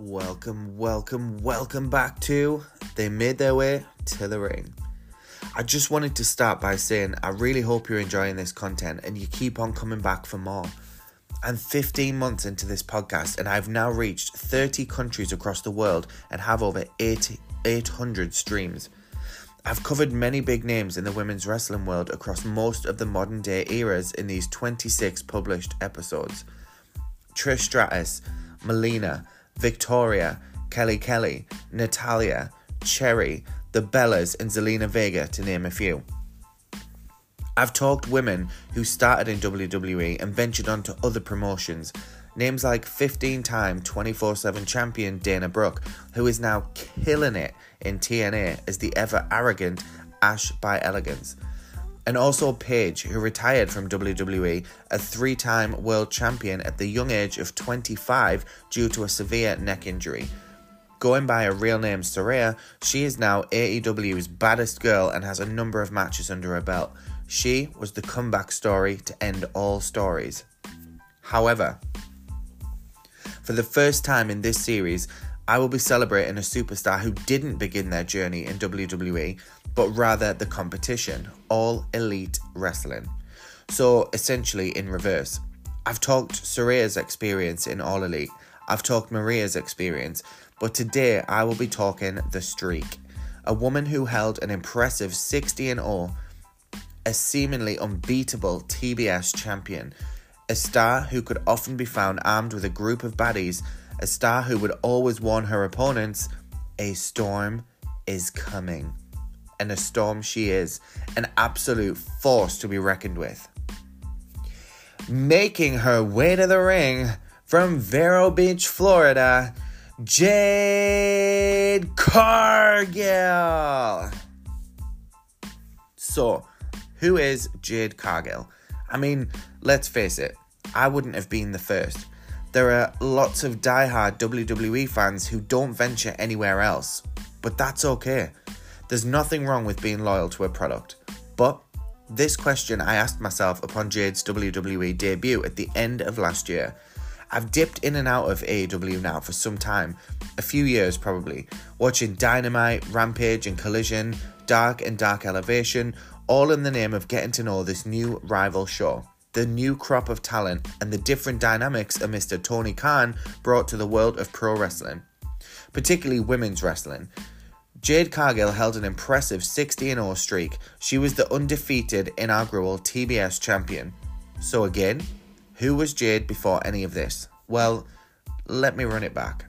Welcome back to They Made Their Way to the Ring. I just wanted to start by saying I really hope you're enjoying this content and you keep on coming back for more. I'm 15 months into this podcast and I've now reached 30 countries across the world and have over 800 streams. I've covered many big names in the women's wrestling world across most of the modern day eras in these 26 published episodes. Trish Stratus, Melina, Victoria, Kelly, Natalia, Cherry, the Bellas and Zelina Vega to name a few. I've talked women who started in WWE and ventured on to other promotions. Names like 15-time 24/7 champion Dana Brooke, who is now killing it in TNA as the ever arrogant Ash by Elegance. And also Paige, who retired from WWE, a 3-time world champion at the young age of 25 due to a severe neck injury. Going by her real name Saraya, she is now AEW's baddest girl and has a number of matches under her belt. She was the comeback story to end all stories. However, for the first time in this series, I will be celebrating a superstar who didn't begin their journey in WWE, but rather the competition, All Elite Wrestling. So essentially in reverse. I've talked Saraya's experience in All Elite, I've talked Maria's experience, but today I will be talking The Streak, a woman who held an impressive 60-0, a seemingly unbeatable TBS champion, a star who could often be found armed with a group of baddies, a star who would always warn her opponents, a storm is coming. And a storm she is, an absolute force to be reckoned with. Making her way to the ring from Vero Beach, Florida, Jade Cargill. So, who is Jade Cargill? I mean, let's face it, I wouldn't have been the first. There are lots of diehard WWE fans who don't venture anywhere else, but that's okay. There's nothing wrong with being loyal to a product. But this question I asked myself upon Jade's WWE debut at the end of last year. I've dipped in and out of AEW now for some time, a few years probably, watching Dynamite, Rampage and Collision, Dark and Dark Elevation, all in the name of getting to know this new rival show, the new crop of talent and the different dynamics a Mr. Tony Khan brought to the world of pro wrestling, particularly women's wrestling. Jade Cargill held an impressive 60-0 streak. She was the undefeated inaugural TBS champion. So again, who was Jade before any of this? Well, let me run it back.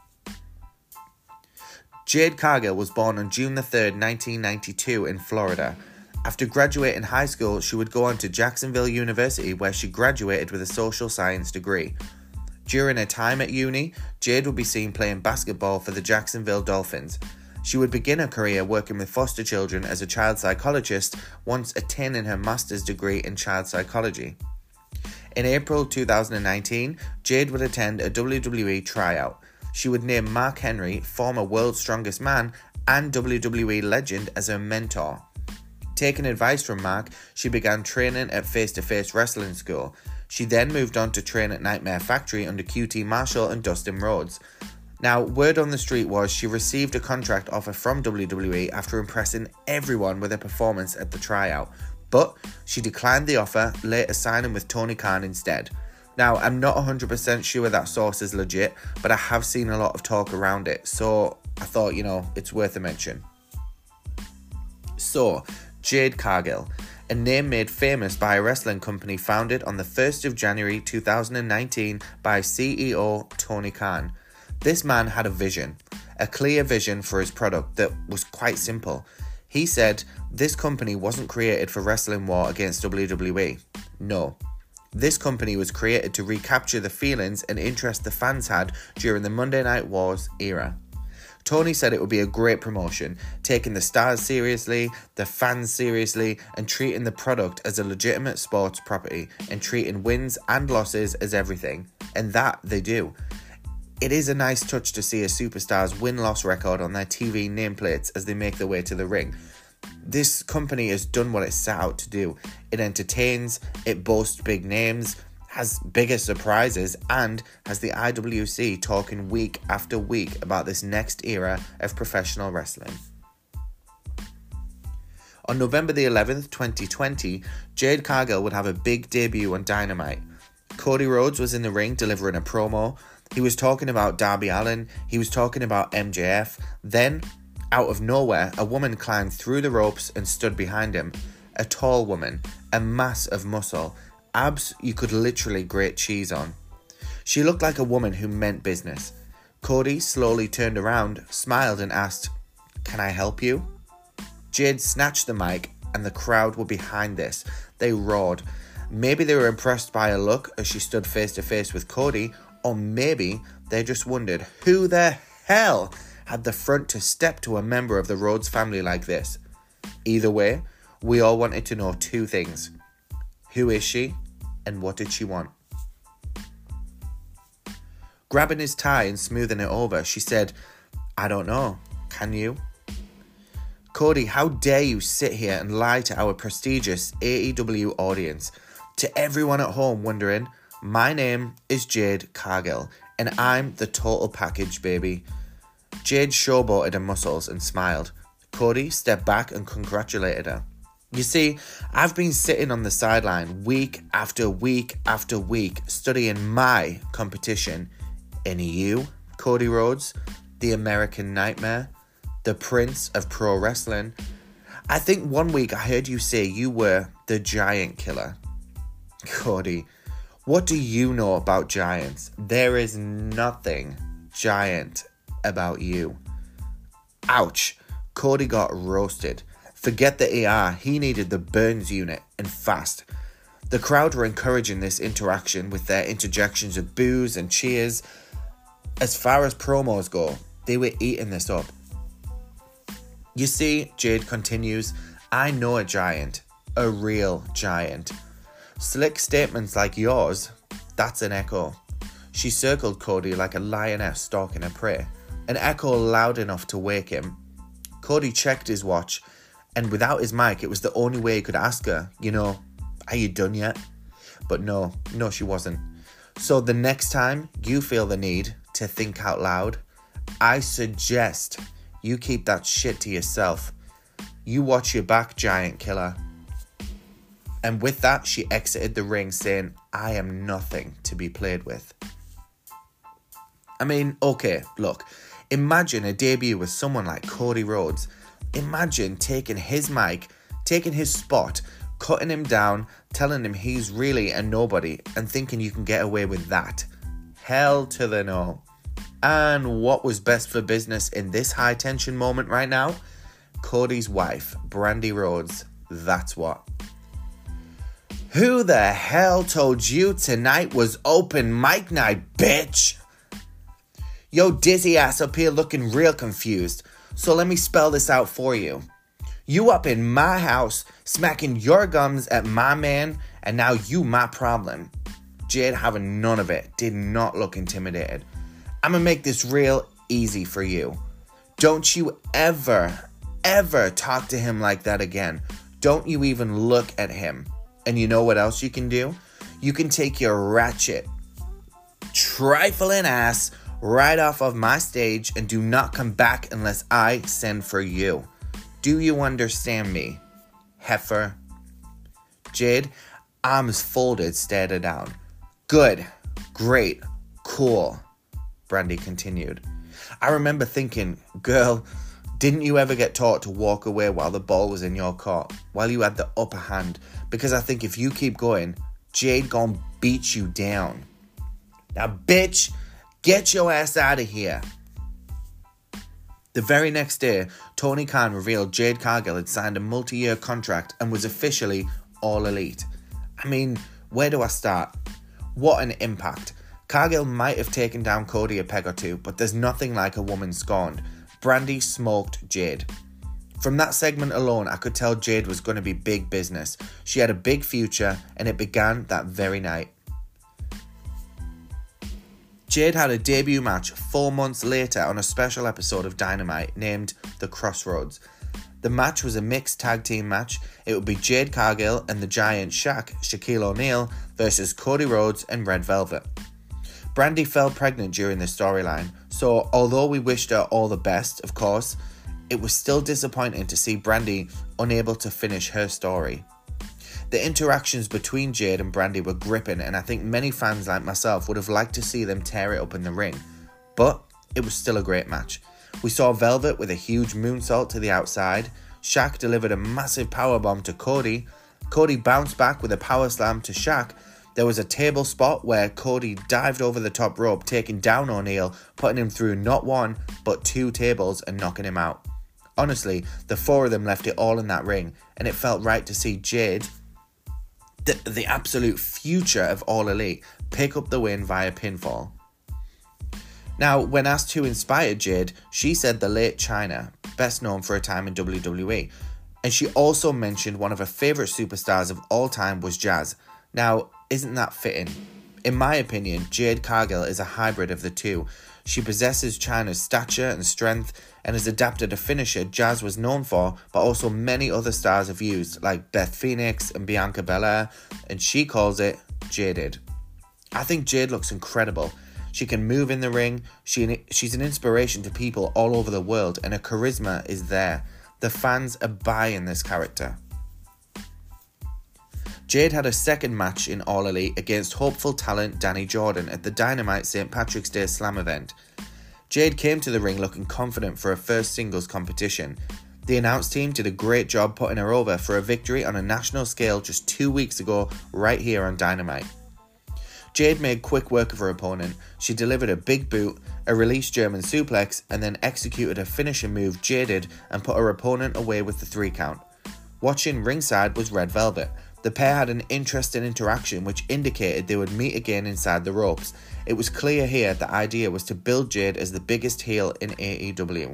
Jade Cargill was born on June the 3rd, 1992 in Florida. After graduating high school, she would go on to Jacksonville University where she graduated with a social science degree. During her time at uni, Jade would be seen playing basketball for the Jacksonville Dolphins. She would begin her career working with foster children as a child psychologist, once attaining her master's degree in child psychology. In April 2019, Jade would attend a WWE tryout. She would name Mark Henry, former World's Strongest Man and WWE legend, as her mentor. Taking advice from Mark, she began training at Face to Face Wrestling School. She then moved on to train at Nightmare Factory under QT Marshall and Dustin Rhodes. Now, word on the street was she received a contract offer from WWE after impressing everyone with her performance at the tryout, but she declined the offer, later signing with Tony Khan instead. Now, I'm not 100% sure that source is legit, but I have seen a lot of talk around it, so I thought, it's worth a mention. So, Jade Cargill, a name made famous by a wrestling company founded on the 1st of January 2019 by CEO Tony Khan. This man had a vision, a clear vision for his product that was quite simple. He said this company wasn't created for wrestling war against WWE. No. This company was created to recapture the feelings and interest the fans had during the Monday Night Wars era. Tony said it would be a great promotion, taking the stars seriously, the fans seriously, and treating the product as a legitimate sports property, and treating wins and losses as everything. And that they do. It is a nice touch to see a superstar's win-loss record on their TV nameplates as they make their way to the ring. This company has done what it set out to do. It entertains, it boasts big names, has bigger surprises, and has the IWC talking week after week about this next era of professional wrestling. On November the 11th, 2020, Jade Cargill would have a big debut on Dynamite. Cody Rhodes was in the ring delivering a promo. He was talking about Darby Allin. He was talking about MJF. Then, out of nowhere, a woman climbed through the ropes and stood behind him. A tall woman, a mass of muscle, abs you could literally grate cheese on. She looked like a woman who meant business. Cody slowly turned around, smiled and asked, "Can I help you?" Jade snatched the mic and the crowd were behind this. They roared. Maybe they were impressed by her look as she stood face to face with Cody, or maybe they just wondered who the hell had the front to step to a member of the Rhodes family like this. Either way, we all wanted to know two things. Who is she, and what did she want? Grabbing his tie and smoothing it over, she said, "I don't know. Can you?" "Cody, how dare you sit here and lie to our prestigious AEW audience? To everyone at home wondering, my name is Jade Cargill, and I'm the total package, baby." Jade showboated her muscles and smiled. Cody stepped back and congratulated her. "You see, I've been sitting on the sideline week after week after week studying my competition. And you, Cody Rhodes, the American Nightmare, the Prince of Pro Wrestling. I think one week I heard you say you were the Giant Killer." Cody, what do you know about giants? There is nothing giant about you. Ouch. Cody got roasted. Forget the AR, he needed the Burns unit, and fast. The crowd were encouraging this interaction with their interjections of boos and cheers. As far as promos go, they were eating this up. "You see," Jade continues, "I know a giant, a real giant. Slick statements like yours, that's an echo." She circled Cody like a lioness stalking her prey, an echo loud enough to wake him. Cody checked his watch, and without his mic, it was the only way he could ask her, "Are you done yet?" But no, she wasn't. "So the next time you feel the need to think out loud, I suggest you keep that shit to yourself. You watch your back, Giant Killer." And with that, she exited the ring saying, "I am nothing to be played with." I mean, okay, look, imagine a debut with someone like Cody Rhodes. Imagine taking his mic, taking his spot, cutting him down, telling him he's really a nobody, and thinking you can get away with that. Hell to the no. And what was best for business in this high tension moment right now? Cody's wife, Brandi Rhodes. That's what. "Who the hell told you tonight was open mic night, bitch? Yo, dizzy ass up here looking real confused. So let me spell this out for you. You up in my house, smacking your gums at my man, and now you my problem." Jade, having none of it, did not look intimidated. "I'm gonna make this real easy for you. Don't you ever talk to him like that again. Don't you even look at him. And you know what else you can do? You can take your ratchet, trifling ass right off of my stage and do not come back unless I send for you. Do you understand me, heifer?" Jade, arms folded, stared her down. "Good, great, cool," Brandi continued. "I remember thinking, girl, didn't you ever get taught to walk away while the ball was in your court, while you had the upper hand? Because I think if you keep going, Jade gon' beat you down. Now, bitch, get your ass out of here." The very next day, Tony Khan revealed Jade Cargill had signed a multi-year contract and was officially All Elite. I mean, where do I start? What an impact. Cargill might have taken down Cody a peg or two, but there's nothing like a woman scorned. Brandi smoked Jade. From that segment alone, I could tell Jade was going to be big business. She had a big future, and it began that very night. Jade had a debut match 4 months later on a special episode of Dynamite named The Crossroads. The match was a mixed tag team match. It would be Jade Cargill and the Giant Shaquille O'Neal versus Cody Rhodes and Red Velvet. Brandi fell pregnant during this storyline, so although we wished her all the best, of course, it was still disappointing to see Brandi unable to finish her story. The interactions between Jade and Brandi were gripping, and I think many fans like myself would have liked to see them tear it up in the ring, but it was still a great match. We saw Velvet with a huge moonsault to the outside. Shaq delivered a massive powerbomb to Cody. Cody bounced back with a power slam to Shaq. There was a table spot where Cody dived over the top rope, taking down O'Neal, putting him through not one, but 2 tables and knocking him out. Honestly, the 4 of them left it all in that ring, and it felt right to see Jade, the absolute future of All Elite, pick up the win via pinfall. Now, when asked who inspired Jade, she said the late Chyna, best known for her time in WWE, and she also mentioned one of her favourite superstars of all time was Jazz. Now, isn't that fitting? In my opinion, Jade Cargill is a hybrid of the two. She possesses Chyna's stature and strength and has adapted a finisher Jazz was known for, but also many other stars have used, like Beth Phoenix and Bianca Belair, and she calls it Jaded. I think Jade looks incredible. She can move in the ring, she's an inspiration to people all over the world, and her charisma is there. The fans are buying this character. Jade had a second match in All Elite against hopeful talent Danny Jordan at the Dynamite St. Patrick's Day Slam event. Jade came to the ring looking confident for her first singles competition. The announce team did a great job putting her over for a victory on a national scale just 2 weeks ago right here on Dynamite. Jade made quick work of her opponent. She delivered a big boot, a release German suplex, and then executed a finisher move Jaded and put her opponent away with the 3 count. Watching ringside was Red Velvet. The pair had an interesting interaction which indicated they would meet again inside the ropes. It was clear here the idea was to build Jade as the biggest heel in AEW.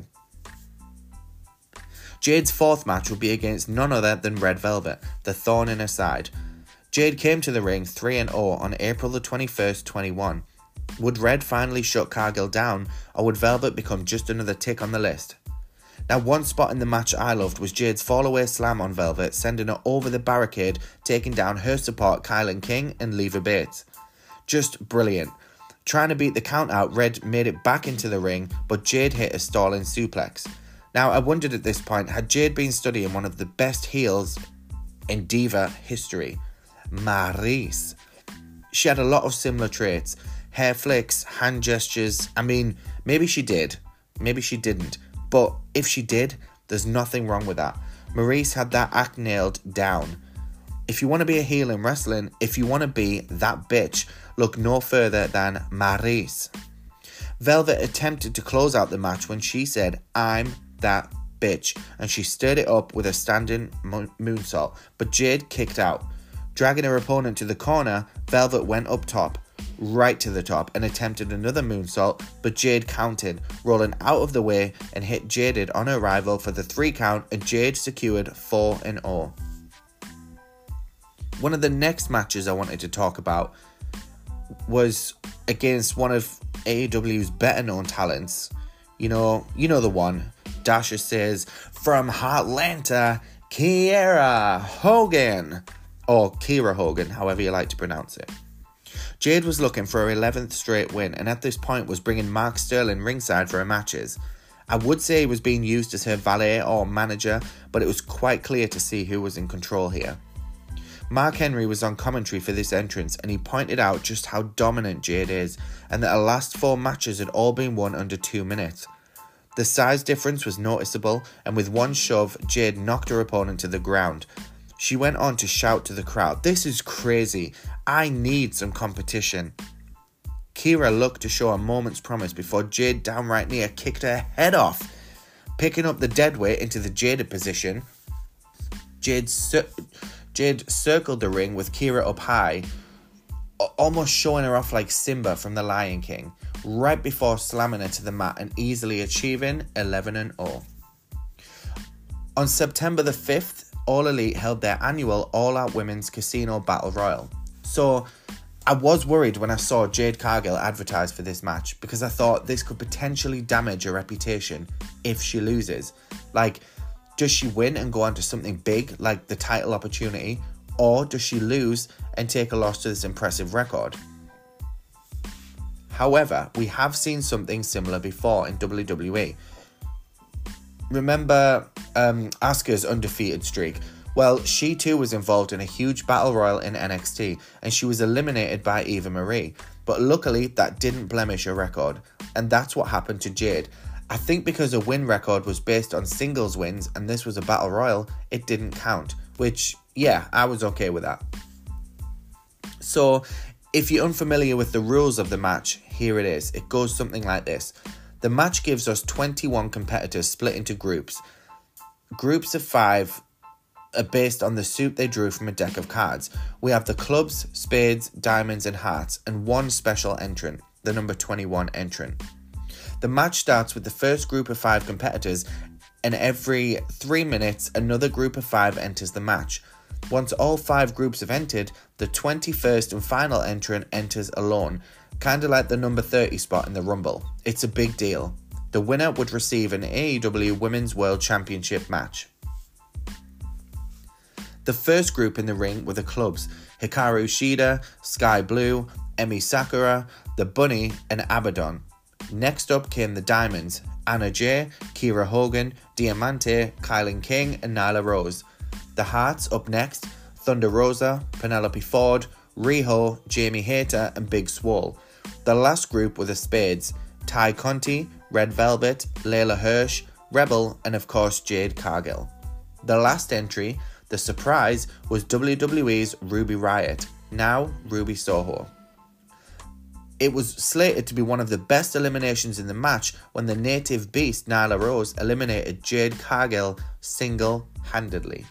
Jade's 4th match would be against none other than Red Velvet, the thorn in her side. Jade came to the ring 3-0 on April the 21st, 21. Would Red finally shut Cargill down, or would Velvet become just another tick on the list? Now, one spot in the match I loved was Jade's fall-away slam on Velvet, sending her over the barricade, taking down her support Kylan King and Leva Bates. Just brilliant. Trying to beat the count out, Red made it back into the ring, but Jade hit a stalling suplex. Now, I wondered at this point, had Jade been studying one of the best heels in Diva history? Maryse. She had a lot of similar traits. Hair flicks, hand gestures. I mean, maybe she did. Maybe she didn't. But if she did, there's nothing wrong with that. Maryse had that act nailed down. If you want to be a heel in wrestling, if you want to be that bitch, look no further than Maryse. Velvet attempted to close out the match when she said, "I'm that bitch," and she stirred it up with a standing moonsault, but Jade kicked out. Dragging her opponent to the corner, Velvet went up top, right to the top, and attempted another moonsault, but Jade countered, rolling out of the way and hit Jaded on her rival for the 3 count, and Jade secured 4-0. One of the next matches I wanted to talk about was against one of AEW's better known talents. You know the one. Dasha says, from Heartlanta, Kiera Hogan. Or Kiera Hogan, however you like to pronounce it. Jade was looking for her 11th straight win, and at this point was bringing Mark Sterling ringside for her matches. I would say he was being used as her valet or manager, but it was quite clear to see who was in control here. Mark Henry was on commentary for this entrance, and he pointed out just how dominant Jade is, and that her last 4 matches had all been won under 2 minutes. The size difference was noticeable, and with one shove, Jade knocked her opponent to the ground. She went on to shout to the crowd, "This is crazy. I need some competition." Kiera looked to show a moment's promise before Jade downright near kicked her head off. Picking up the deadweight into the Jaded position, Jade circled the ring with Kiera up high, almost showing her off like Simba from The Lion King, right before slamming her to the mat and easily achieving 11-0. On September the 5th, All Elite held their annual All Out Women's Casino Battle Royal. So I was worried when I saw Jade Cargill advertised for this match, because I thought this could potentially damage her reputation if she loses. Like, Does she win and go on to something big like the title opportunity, or does she lose and take a loss to this impressive record? However, we have seen something similar before in WWE. Remember Asuka's undefeated streak? Well, she too was involved in a huge battle royal in NXT, and she was eliminated by Eva Marie. But luckily, that didn't blemish her record, and that's what happened to Jade. I think because her win record was based on singles wins and this was a battle royal, it didn't count, which, yeah, I was okay with that. So, if you're unfamiliar with the rules of the match, here it is. It goes something like this. The match gives us 21 competitors split into groups. Groups of 5 are based on the suit they drew from a deck of cards. We have the clubs, spades, diamonds and hearts, and one special entrant, the number 21 entrant. The match starts with the first group of 5 competitors, and every 3 minutes another group of 5 enters the match. Once all 5 groups have entered, the 21st and final entrant enters alone, kinda like the number 30 spot in the Rumble. It's a big deal. The winner would receive an AEW Women's World Championship match. The first group in the ring were the clubs: Hikaru Shida, Sky Blue, Emi Sakura, The Bunny, and Abaddon. Next up came the Diamonds: Anna Jay, Kiera Hogan, Diamante, Kylan King, and Nyla Rose. The Hearts up next: Thunder Rosa, Penelope Ford, Riho, Jamie Hayter, and Big Swole. The last group were the Spades: Ty Conti, Red Velvet, Layla Hirsch, Rebel, and of course Jade Cargill. The last entry, the surprise, was WWE's Ruby Riott, now Ruby Soho. It was slated to be one of the best eliminations in the match when the native beast Nyla Rose eliminated Jade Cargill single-handedly.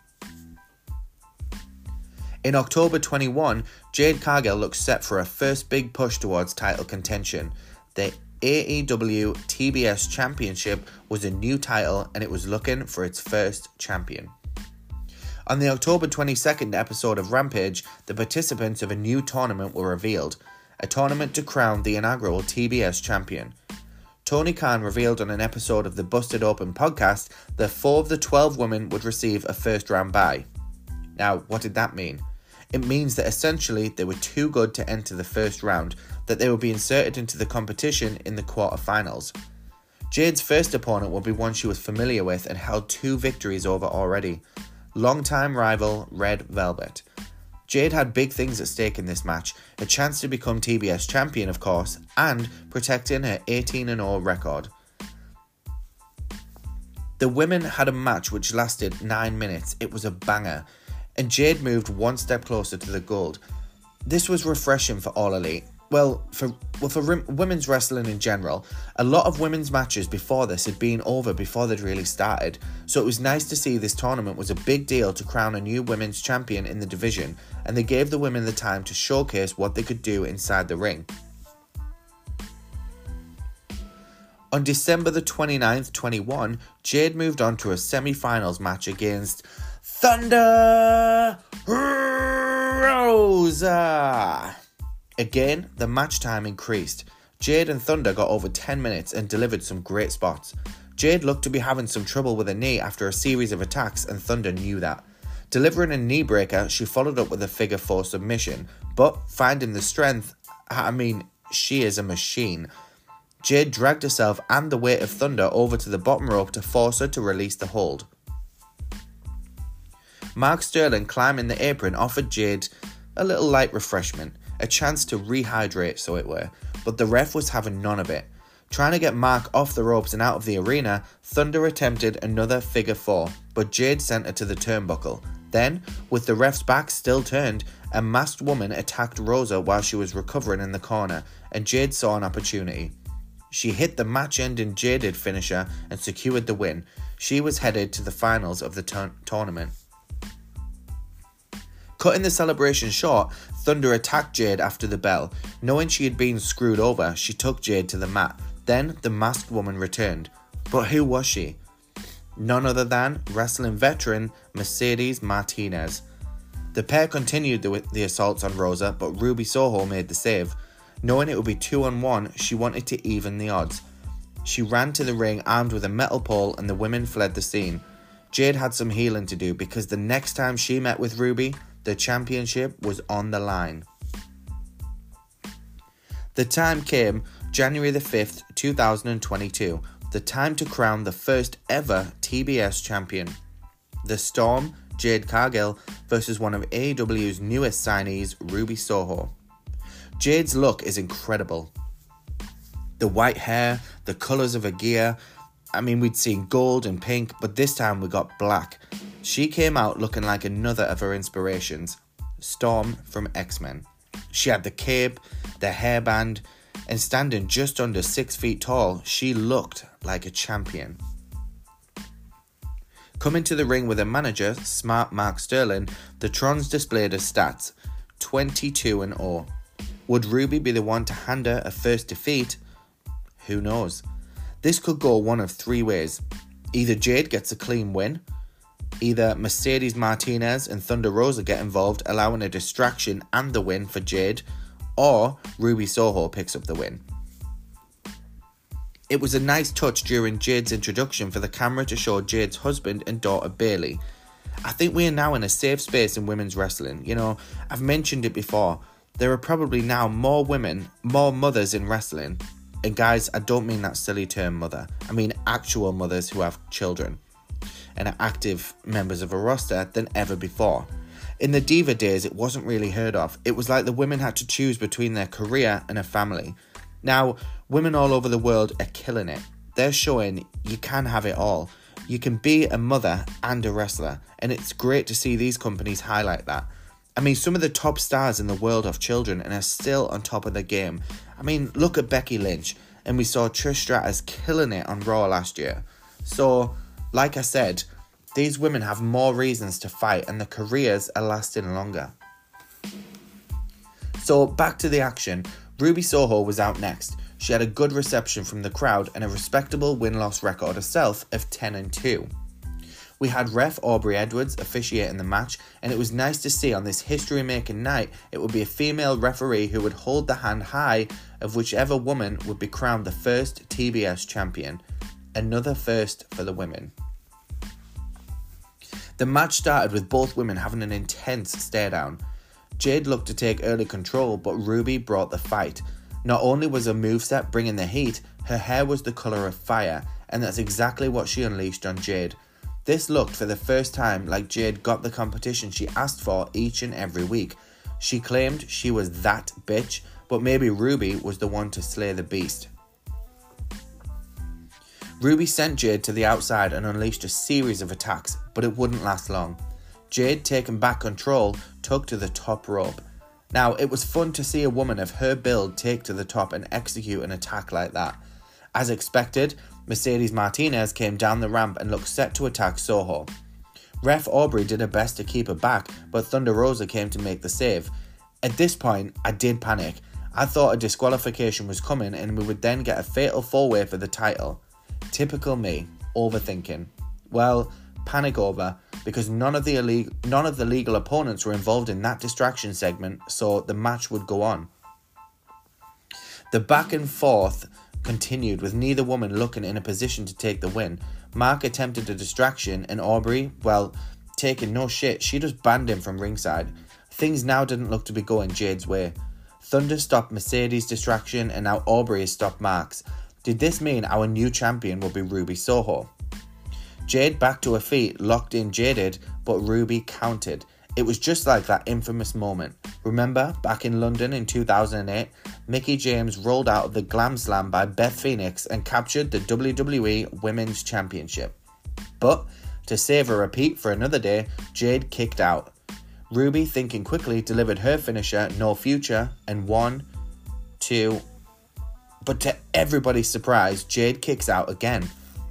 In October 21, Jade Cargill looks set for her first big push towards title contention. The AEW TBS Championship was a new title, and it was looking for its first champion. On the October 22nd episode of Rampage, the participants of a new tournament were revealed, a tournament to crown the inaugural TBS champion. Tony Khan revealed on an episode of the Busted Open podcast that 4 of the 12 women would receive a first round bye. Now, what did that mean? It means that essentially they were too good to enter the first round, that they would be inserted into the competition in the quarterfinals. Jade's first opponent would be one she was familiar with and held 2 victories over already: longtime rival Red Velvet. Jade had big things at stake in this match, a chance to become TBS champion of course, and protecting her 18-0 record. The women had a match which lasted 9 minutes. It was a banger, and Jade moved one step closer to the gold. This was refreshing for All Elite. Well, for women's wrestling in general, a lot of women's matches before this had been over before they'd really started, so it was nice to see this tournament was a big deal to crown a new women's champion in the division, and they gave the women the time to showcase what they could do inside the ring. On December the 29th, 21, Jade moved on to a semi-finals match against Thunder Rosa. Again, the match time increased. Jade and Thunder got over 10 minutes and delivered some great spots. Jade looked to be having some trouble with her knee after a series of attacks, and Thunder knew that. Delivering a knee breaker, she followed up with a figure 4 submission, but finding the strength, she is a machine. Jade dragged herself and the weight of Thunder over to the bottom rope to force her to release the hold. Mark Sterling climbing the apron offered Jade a little light refreshment, a chance to rehydrate, so it were, but the ref was having none of it. Trying to get Mark off the ropes and out of the arena, Thunder attempted another figure 4, but Jade sent her to the turnbuckle. Then, with the ref's back still turned, a masked woman attacked Rosa while she was recovering in the corner, and Jade saw an opportunity. She hit the match-ending Jaded finisher and secured the win. She was headed to the finals of the tournament. Cutting the celebration short, Thunder attacked Jade after the bell. Knowing she had been screwed over, she took Jade to the mat. Then the masked woman returned. But who was she? None other than wrestling veteran Mercedes Martinez. The pair continued the assaults on Rosa, but Ruby Soho made the save. Knowing it would be 2-on-1, she wanted to even the odds. She ran to the ring armed with a metal pole, and the women fled the scene. Jade had some healing to do because the next time she met with Ruby, the championship was on the line. The time came, January the 5th, 2022, the time to crown the first ever TBS champion. The Storm, Jade Cargill, versus one of AEW's newest signees, Ruby Soho. Jade's look is incredible. The white hair, the colours of her gear. I mean, we'd seen gold and pink, but this time we got black. She came out looking like another of her inspirations, Storm from X-Men. She had the cape, the hairband, and standing just under 6 feet tall, she looked like a champion. Coming to the ring with her manager, Smart Mark Sterling, the Trons displayed her stats, 22-0. Would Ruby be the one to hand her a first defeat? Who knows? This could go one of three ways. Either Jade gets a clean win, either Mercedes Martinez and Thunder Rosa get involved, allowing a distraction and the win for Jade, or Ruby Soho picks up the win. It was a nice touch during Jade's introduction for the camera to show Jade's husband and daughter Bayley. I think we are now in a safe space in women's wrestling. You know, I've mentioned it before. There are probably now more women, more mothers in wrestling. And guys, I don't mean that silly term mother. I mean actual mothers who have children and are active members of a roster than ever before. In the Diva days, it wasn't really heard of. It was like the women had to choose between their career and a family. Now, women all over the world are killing it. They're showing you can have it all. You can be a mother and a wrestler, and it's great to see these companies highlight that. I mean, some of the top stars in the world have children and are still on top of their game. I mean, look at Becky Lynch, and we saw Trish Stratus killing it on Raw last year. So, like I said, these women have more reasons to fight and their careers are lasting longer. So, back to the action. Ruby Soho was out next. She had a good reception from the crowd and a respectable win-loss record herself of 10-2. We had ref Aubrey Edwards officiating the match, and it was nice to see on this history-making night it would be a female referee who would hold the hand high of whichever woman would be crowned the first TBS champion. Another first for the women. The match started with both women having an intense stare-down. Jade looked to take early control, but Ruby brought the fight. Not only was her moveset bringing the heat, her hair was the colour of fire, and that's exactly what she unleashed on Jade. This looked for the first time like Jade got the competition she asked for each and every week. She claimed she was that bitch, but maybe Ruby was the one to slay the beast. Ruby sent Jade to the outside and unleashed a series of attacks, but it wouldn't last long. Jade, taking back control, took to the top rope. Now, it was fun to see a woman of her build take to the top and execute an attack like that. As expected, Mercedes Martinez came down the ramp and looked set to attack Soho. Ref Aubrey did her best to keep her back, but Thunder Rosa came to make the save. At this point, I did panic. I thought a disqualification was coming and we would then get a fatal four-way for the title. Typical me, overthinking. Well, panic over, because none of the legal opponents were involved in that distraction segment, so the match would go on. The back and forth continued with neither woman looking in a position to take the win. Mark attempted a distraction and Aubrey, well, taking no shit, she just banned him from ringside. Things now didn't look to be going Jade's way. Thunder stopped Mercedes' distraction and now Aubrey has stopped Mark's. Did this mean our new champion will be Ruby Soho? Jade back to her feet, locked in Jaded, but Ruby countered. It was just like that infamous moment. Remember, back in London in 2008, Mickie James rolled out of the Glam Slam by Beth Phoenix and captured the WWE Women's Championship. But, to save a repeat for another day, Jade kicked out. Ruby, thinking quickly, delivered her finisher, No Future, and 1, 2... But to everybody's surprise, Jade kicks out again.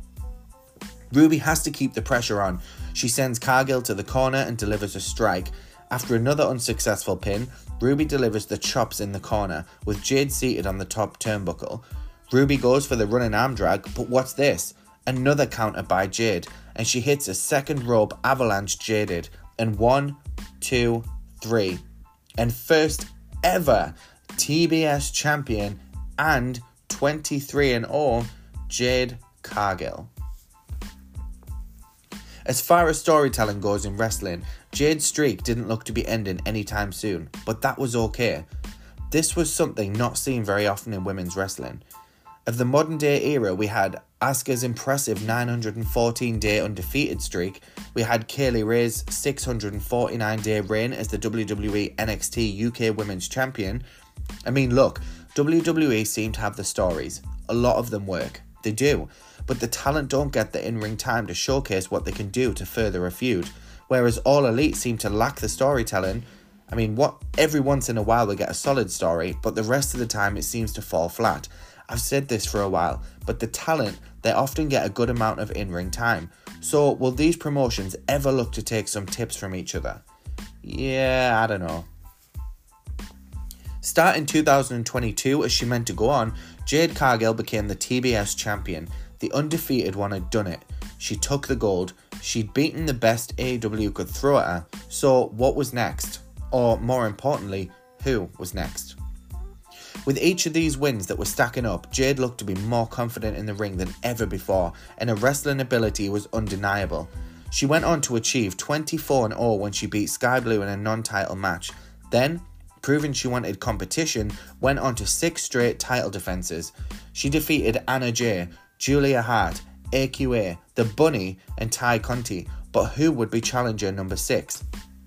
Ruby has to keep the pressure on. She sends Cargill to the corner and delivers a strike. After another unsuccessful pin, Ruby delivers the chops in the corner, with Jade seated on the top turnbuckle. Ruby goes for the running arm drag, but what's this? Another counter by Jade, and she hits a second rope avalanche Jaded. And 1, 2, 3. And first ever TBS champion and 23-0 Jade Cargill. As far as storytelling goes in wrestling, Jade's streak didn't look to be ending anytime soon, but that was okay. This was something not seen very often in women's wrestling. Of the modern day era, we had Asuka's impressive 914-day undefeated streak, we had Kaylee Ray's 649-day reign as the WWE NXT UK Women's Champion. I mean, look, WWE seem to have the stories. A lot of them work. They do. But the talent don't get the in-ring time to showcase what they can do to further a feud. Whereas All Elite seem to lack the storytelling. I mean, every once in a while we get a solid story, but the rest of the time it seems to fall flat. I've said this for a while, but the talent, they often get a good amount of in-ring time. So will these promotions ever look to take some tips from each other? Yeah, I don't know. Starting 2022, as she meant to go on, Jade Cargill became the TBS champion. The undefeated one had done it. She took the gold. She'd beaten the best AEW could throw at her. So what was next? Or more importantly, who was next? With each of these wins that were stacking up, Jade looked to be more confident in the ring than ever before, and her wrestling ability was undeniable. She went on to achieve 24-0 when she beat Sky Blue in a non-title match. Then, proving she wanted competition, went on to 6 straight title defenses. She defeated Anna Jay, Julia Hart, AQA, The Bunny, and Ty Conti, but who would be challenger number 6?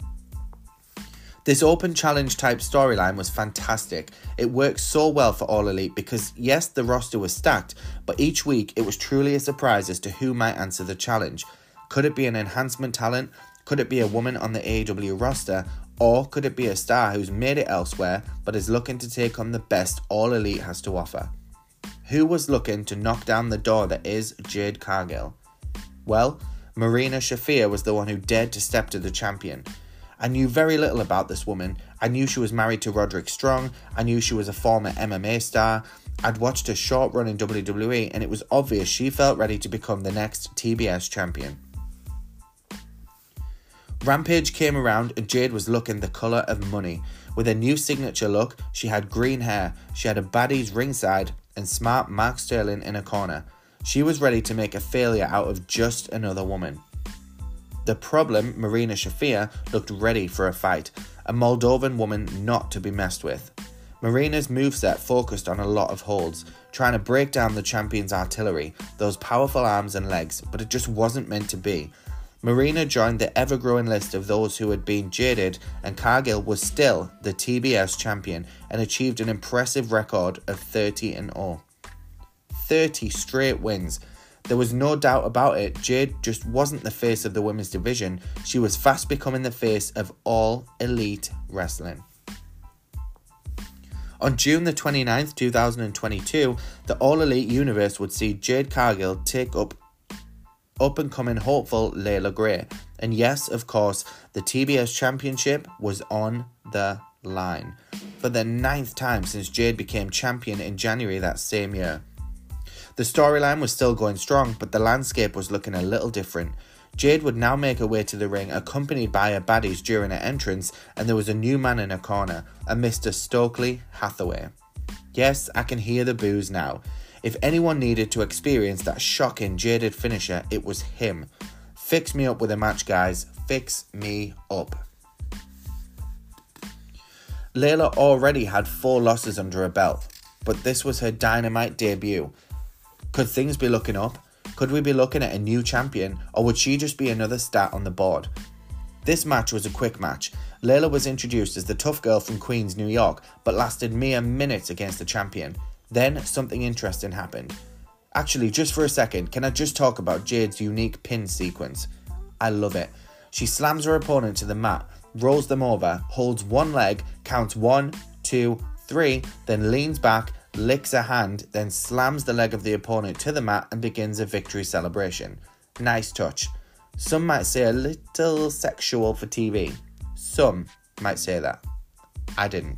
This open challenge type storyline was fantastic. It worked so well for All Elite because yes, the roster was stacked, but each week it was truly a surprise as to who might answer the challenge. Could it be an enhancement talent? Could it be a woman on the AEW roster? Or could it be a star who's made it elsewhere but is looking to take on the best All Elite has to offer? Who was looking to knock down the door that is Jade Cargill? Well, Marina Shafir was the one who dared to step to the champion. I knew very little about this woman. I knew she was married to Roderick Strong. I knew she was a former MMA star. I'd watched her short run in WWE and it was obvious she felt ready to become the next TBS champion. Rampage came around and Jade was looking the colour of money. With a new signature look, she had green hair, she had a baddies ringside and smart Mark Sterling in a corner. She was ready to make a failure out of just another woman. The problem, Marina Shafir looked ready for a fight, a Moldovan woman not to be messed with. Marina's moveset focused on a lot of holds, trying to break down the champion's artillery, those powerful arms and legs, but it just wasn't meant to be. Marina joined the ever-growing list of those who had been jaded, and Cargill was still the TBS champion and achieved an impressive record of 30-0. 30 straight wins. There was no doubt about it, Jade just wasn't the face of the women's division, she was fast becoming the face of All Elite Wrestling. On June the 29th, 2022, the All Elite universe would see Jade Cargill take up and-coming hopeful Layla Gray. And yes, of course, the TBS Championship was on the line. For the 9th time since Jade became champion in January that same year. The storyline was still going strong, but the landscape was looking a little different. Jade would now make her way to the ring, accompanied by her baddies during her entrance, and there was a new man in her corner, a Mr. Stokely Hathaway. Yes, I can hear the boos now. If anyone needed to experience that shocking jaded finisher, it was him. Fix me up with a match, guys. Fix me up. Layla already had 4 losses under her belt, but this was her Dynamite debut. Could things be looking up? Could we be looking at a new champion, or would she just be another stat on the board? This match was a quick match. Layla was introduced as the tough girl from Queens, New York, but lasted mere minutes against the champion. Then something interesting happened. Actually, just for a second, can I just talk about Jade's unique pin sequence? I love it. She slams her opponent to the mat, rolls them over, holds one leg, counts 1, 2, 3, then leans back, licks a hand, then slams the leg of the opponent to the mat and begins a victory celebration. Nice touch. Some might say a little sexual for TV. Some might say that. I didn't.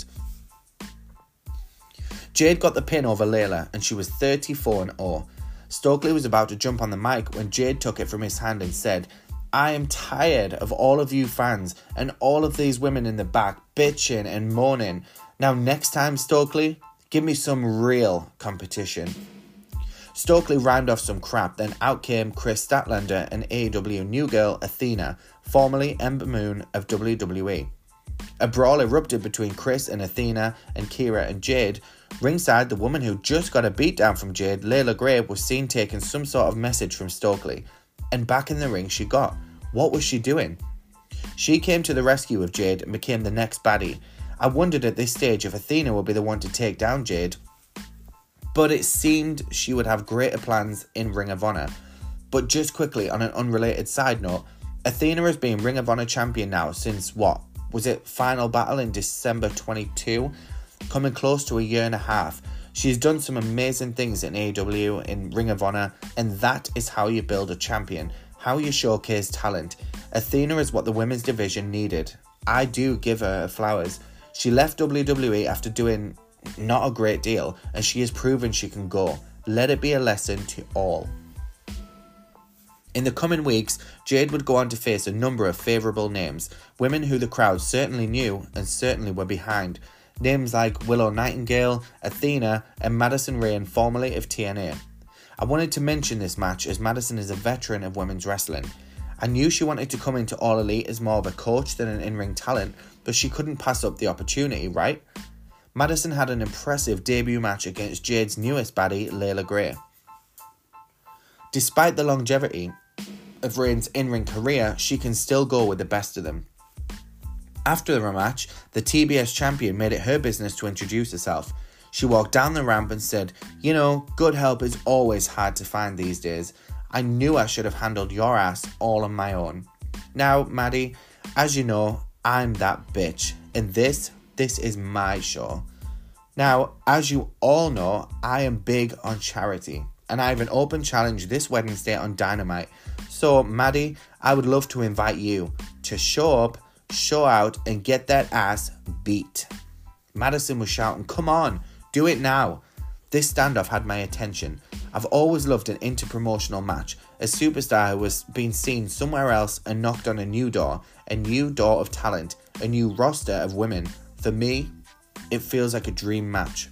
Jade got the pin over Layla and she was 34-0. Stokely was about to jump on the mic when Jade took it from his hand and said, "I am tired of all of you fans and all of these women in the back bitching and moaning. Now next time, Stokely, give me some real competition." Stokely rhymed off some crap, then out came Chris Statlander and AEW new girl Athena, formerly Ember Moon of WWE. A brawl erupted between Chris and Athena and Kira and Jade. Ringside, the woman who just got a beatdown from Jade, Layla Gray, was seen taking some sort of message from Stokely. And back in the ring she got. What was she doing? She came to the rescue of Jade and became the next baddie. I wondered at this stage if Athena would be the one to take down Jade, but it seemed she would have greater plans in Ring of Honor. But just quickly, on an unrelated side note, Athena has been Ring of Honor champion now since what? Was it Final Battle in December 22? Coming close to a year and a half. She's done some amazing things in AEW, in Ring of Honor, and that is how you build a champion, how you showcase talent. Athena is what the women's division needed. I do give her flowers. She left WWE after doing not a great deal, and she has proven she can go. Let it be a lesson to all. In the coming weeks, Jade would go on to face a number of favourable names, women who the crowd certainly knew and certainly were behind. Names like Willow Nightingale, Athena, and Madison Rayne, formerly of TNA. I wanted to mention this match as Madison is a veteran of women's wrestling. I knew she wanted to come into All Elite as more of a coach than an in-ring talent, but she couldn't pass up the opportunity, right? Madison had an impressive debut match against Jade's newest baddie, Layla Gray. Despite the longevity of Rayne's in-ring career, she can still go with the best of them. After the rematch, the TBS champion made it her business to introduce herself. She walked down the ramp and said, "You know, good help is always hard to find these days. I knew I should have handled your ass all on my own. Now, Maddie, as you know, I'm that bitch, and this is my show. Now, as you all know, I am big on charity, and I have an open challenge this Wednesday on Dynamite. So, Maddie, I would love to invite you to show up, show out, and get that ass beat." Madison was shouting, "Come on, do it now." This standoff had my attention. I've always loved an interpromotional match, a superstar who was being seen somewhere else and knocked on a new door of talent, a new roster of women. For me, it feels like a dream match.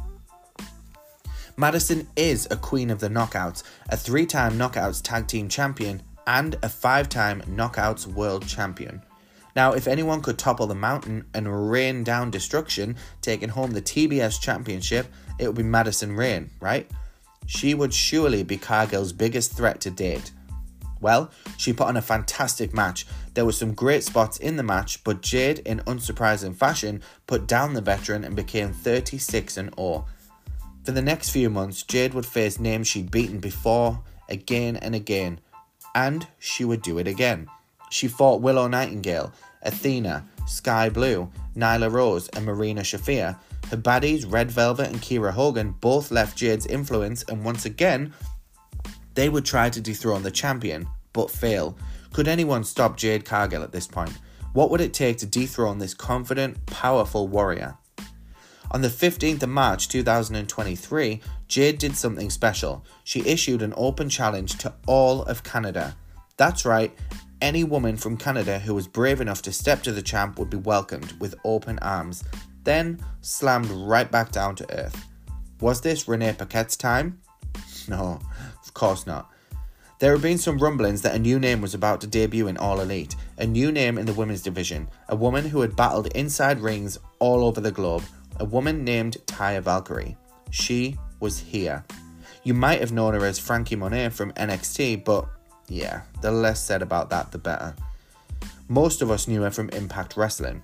Madison is a queen of the knockouts, a 3-time knockouts tag team champion, and a 5-time knockouts world champion. Now, if anyone could topple the mountain and rain down destruction, taking home the TBS championship, it would be Madison Rayne, right? She would surely be Cargill's biggest threat to date. Well, she put on a fantastic match. There were some great spots in the match, but Jade, in unsurprising fashion, put down the veteran and became 36-0. For the next few months, Jade would face names she'd beaten before, again and again, and she would do it again. She fought Willow Nightingale, Athena, Sky Blue, Nyla Rose, and Marina Shafir. Her baddies, Red Velvet and Kiera Hogan, both left Jade's influence, and once again, they would try to dethrone the champion, but fail. Could anyone stop Jade Cargill at this point? What would it take to dethrone this confident, powerful warrior? On the 15th of March 2023, Jade did something special. She issued an open challenge to all of Canada. That's right, any woman from Canada who was brave enough to step to the champ would be welcomed with open arms, then slammed right back down to earth. Was this Renee Paquette's time? No, of course not. There have been some rumblings that a new name was about to debut in All Elite, a new name in the women's division, a woman who had battled inside rings all over the globe, a woman named Taya Valkyrie. She was here. You might have known her as Frankie Monet from NXT, but yeah, the less said about that, the better. Most of us knew her from Impact Wrestling.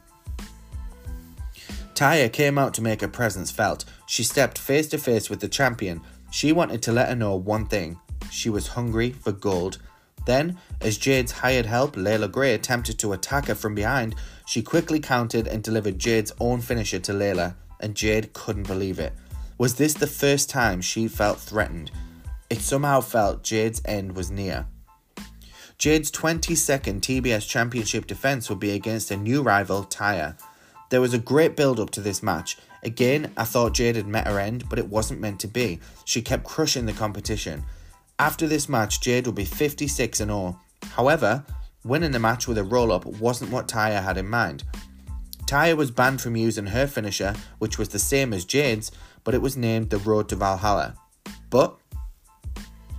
Taya came out to make her presence felt. She stepped face to face with the champion. She wanted to let her know one thing. She was hungry for gold. Then, as Jade's hired help, Layla Gray, attempted to attack her from behind, she quickly countered and delivered Jade's own finisher to Layla, and Jade couldn't believe it. Was this the first time she felt threatened? It somehow felt Jade's end was near. Jade's 22nd TBS Championship defense would be against a new rival, Taya. There was a great build-up to this match. Again, I thought Jade had met her end, but it wasn't meant to be. She kept crushing the competition. After this match, Jade would be 56-0. However, winning the match with a roll-up wasn't what Taya had in mind. Taya was banned from using her finisher, which was the same as Jade's, but it was named the Road to Valhalla. But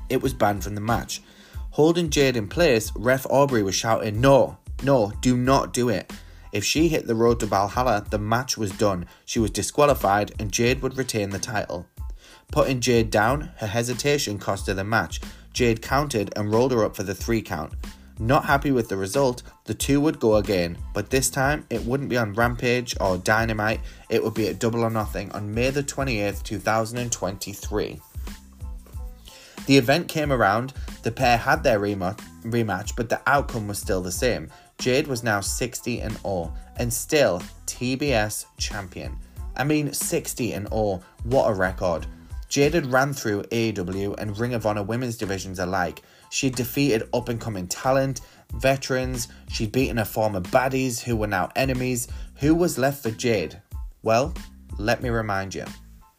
it was banned from the match. Holding Jade in place, Ref Aubrey was shouting, "No, do not do it." If she hit the road to Valhalla, the match was done. She was disqualified and Jade would retain the title. Putting Jade down, her hesitation cost her the match. Jade countered and rolled her up for the 3 count. Not happy with the result, the two would go again, but this time it wouldn't be on Rampage or Dynamite, it would be at Double or Nothing on May the 28th, 2023. The event came around, the pair had their rematch, but the outcome was still the same. Jade was now 60-0 and still TBS champion. I mean 60-0, what a record. Jade had ran through AEW and Ring of Honor women's divisions alike. She'd defeated up-and-coming talent, veterans, she'd beaten her former baddies who were now enemies. Who was left for Jade? Well, let me remind you.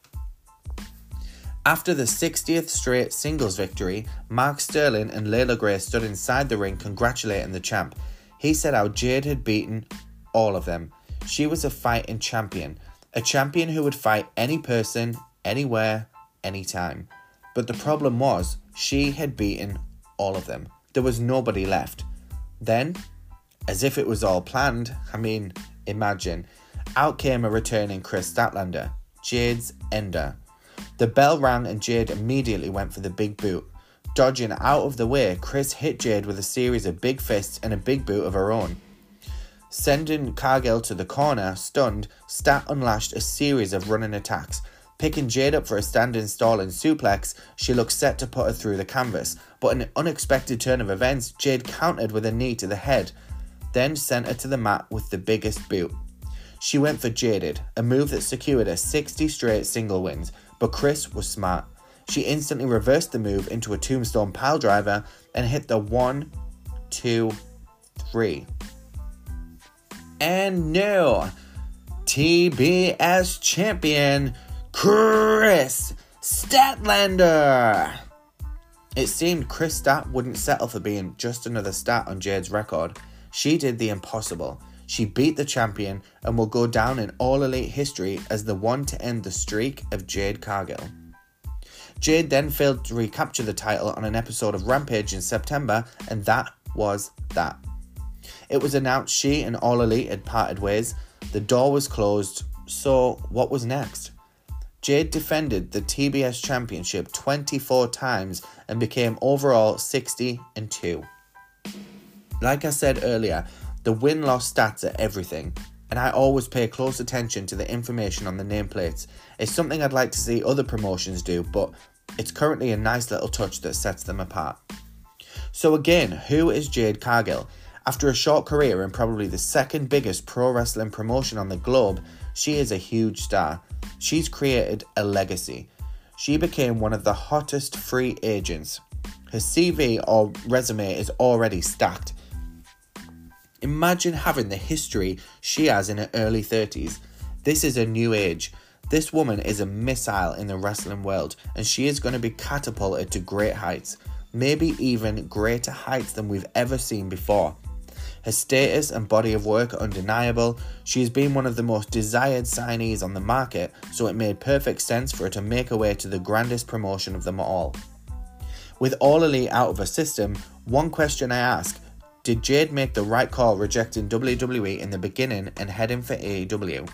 After the 60th straight singles victory, Mark Sterling and Layla Gray stood inside the ring congratulating the champ. He said how Jade had beaten all of them. She was a fighting champion. A champion who would fight any person, anywhere, anytime. But the problem was, she had beaten all of them. There was nobody left. Then, as if it was all planned, imagine, out came a returning Chris Statlander, Jade's ender. The bell rang and Jade immediately went for the big boot. Dodging out of the way, Chris hit Jade with a series of big fists and a big boot of her own. Sending Cargill to the corner, stunned, Stat unlashed a series of running attacks. Picking Jade up for a standing stalling suplex, she looked set to put her through the canvas, but in an unexpected turn of events, Jade countered with a knee to the head, then sent her to the mat with the biggest boot. She went for Jaded, a move that secured her 60 straight single wins, but Chris was smart. She instantly reversed the move into a tombstone piledriver and hit the 1, 2, 3. And now, TBS champion, Chris Statlander. It seemed Chris Stat wouldn't settle for being just another stat on Jade's record. She did the impossible. She beat the champion and will go down in All Elite history as the one to end the streak of Jade Cargill. Jade then failed to recapture the title on an episode of Rampage in September, and that was that. It was announced she and All Elite had parted ways. The door was closed, so what was next? Jade defended the TBS Championship 24 times and became overall 60-2. Like I said earlier, the win-loss stats are everything, and I always pay close attention to the information on the nameplates. It's something I'd like to see other promotions do, but it's currently a nice little touch that sets them apart. So again, who is Jade Cargill? After a short career in probably the second biggest pro wrestling promotion on the globe, she is a huge star. She's created a legacy. She became one of the hottest free agents. Her CV or resume is already stacked. Imagine having the history she has in her early 30s. This is a new age. This woman is a missile in the wrestling world, and she is going to be catapulted to great heights. Maybe even greater heights than we've ever seen before. Her status and body of work are undeniable. She has been one of the most desired signees on the market, so it made perfect sense for her to make her way to the grandest promotion of them all. With All Elite out of her system, one question I ask: did Jade make the right call rejecting WWE in the beginning and heading for AEW?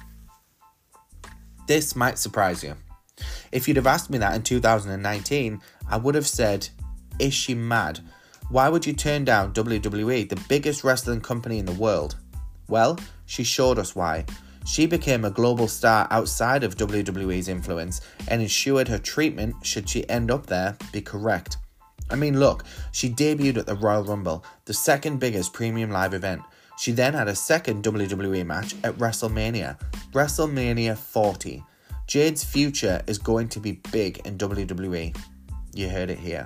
This might surprise you. If you'd have asked me that in 2019, I would have said, is she mad? Why would you turn down WWE, the biggest wrestling company in the world? Well, she showed us why. She became a global star outside of WWE's influence and ensured her treatment, should she end up there, be correct. Look, she debuted at the Royal Rumble, the second biggest premium live event. She then had a second WWE match at WrestleMania, WrestleMania 40. Jade's future is going to be big in WWE. You heard it here.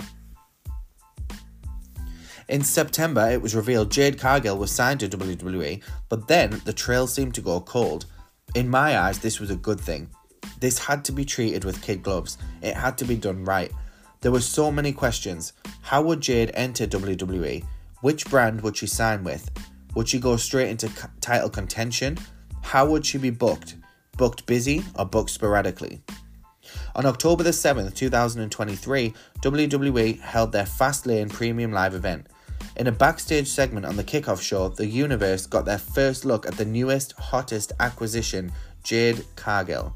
In September, it was revealed Jade Cargill was signed to WWE, but then the trail seemed to go cold. In my eyes, this was a good thing. This had to be treated with kid gloves. It had to be done right. There were so many questions. How would Jade enter WWE? Which brand would she sign with? Would she go straight into title contention? How would she be booked? Booked busy or booked sporadically? On October the 7th, 2023, WWE held their Fastlane Premium Live event. In a backstage segment on the kickoff show, the Universe got their first look at the newest, hottest acquisition, Jade Cargill.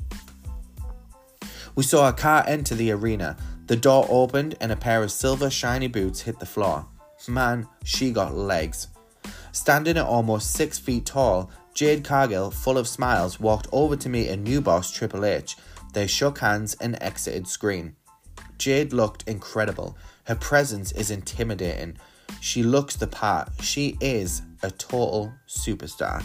We saw a car enter the arena. The door opened and a pair of silver shiny boots hit the floor. Man, she got legs. Standing at almost 6 feet tall, Jade Cargill, full of smiles, walked over to meet a new boss, Triple H. They shook hands and exited screen. Jade looked incredible. Her presence is intimidating. She looks the part. She is a total superstar.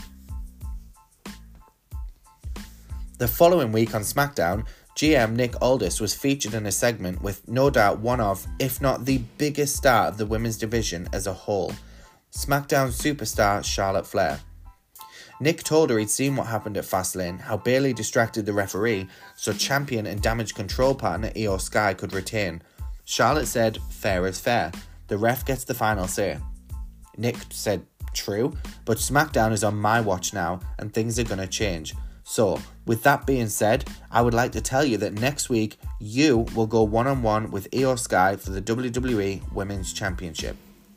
The following week on SmackDown, GM Nick Aldis was featured in a segment with no doubt one of, if not the biggest star of the women's division as a whole, SmackDown superstar Charlotte Flair. Nick told her he'd seen what happened at Fastlane, how Bayley distracted the referee so champion and damage control partner Io Sky could retain. Charlotte said, fair is fair. The ref gets the final say. Nick said, true, but SmackDown is on my watch now and things are going to change. So, with that being said, I would like to tell you that next week, you will go one-on-one with Io Sky for the WWE Women's Championship.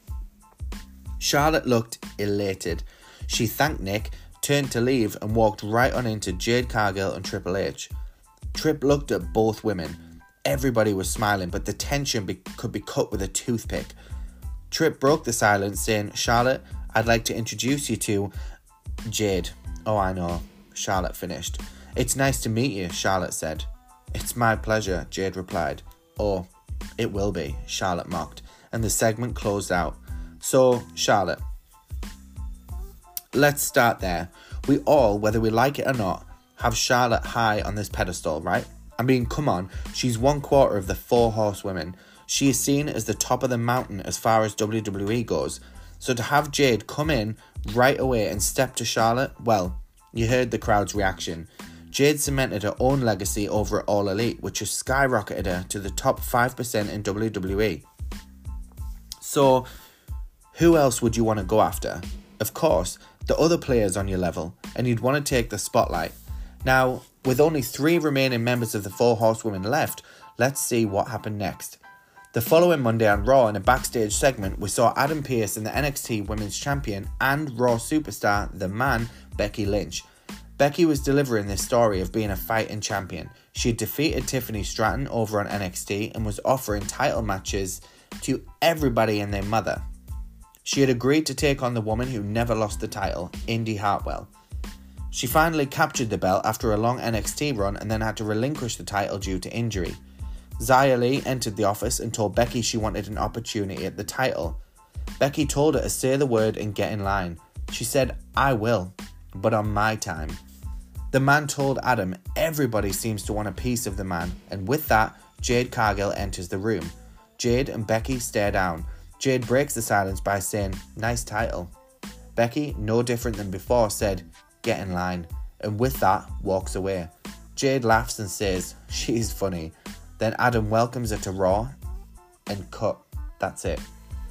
Charlotte looked elated. She thanked Nick, turned to leave and walked right on into Jade Cargill and Triple H. Trip looked at both women. Everybody was smiling, but the tension could be cut with a toothpick. Trip broke the silence, saying, Charlotte, I'd like to introduce you to Jade. Oh, I know, Charlotte finished. It's nice to meet you, Charlotte said. It's my pleasure, Jade replied. Oh, it will be, Charlotte mocked, and the segment closed out. So, Charlotte, let's start there. We all, whether we like it or not, have Charlotte high on this pedestal, right? I mean, come on, she's 1/4 of the 4 horsewomen. She is seen as the top of the mountain as far as WWE goes. So to have Jade come in right away and step to Charlotte, well, you heard the crowd's reaction. Jade cemented her own legacy over at All Elite, which has skyrocketed her to the top 5% in WWE. So, who else would you want to go after? Of course, the other players on your level, and you'd want to take the spotlight. Now, with only 3 remaining members of the 4 horsewomen left, let's see what happened next. The following Monday on Raw, in a backstage segment, we saw Adam Pearce and the NXT Women's Champion and Raw superstar, The Man, Becky Lynch. Becky was delivering this story of being a fighting champion. She had defeated Tiffany Stratton over on NXT and was offering title matches to everybody and their mother. She had agreed to take on the woman who never lost the title, Indy Hartwell. She finally captured the belt after a long NXT run and then had to relinquish the title due to injury. Xia Li entered the office and told Becky she wanted an opportunity at the title. Becky told her to say the word and get in line. She said, I will, but on my time. The Man told Adam everybody seems to want a piece of the Man, and with that, Jade Cargill enters the room. Jade and Becky stare down. Jade breaks the silence by saying, nice title. Becky, no different than before, said, get in line, and with that, walks away. Jade laughs and says, she's funny. Then Adam welcomes her to Raw and cut. That's it.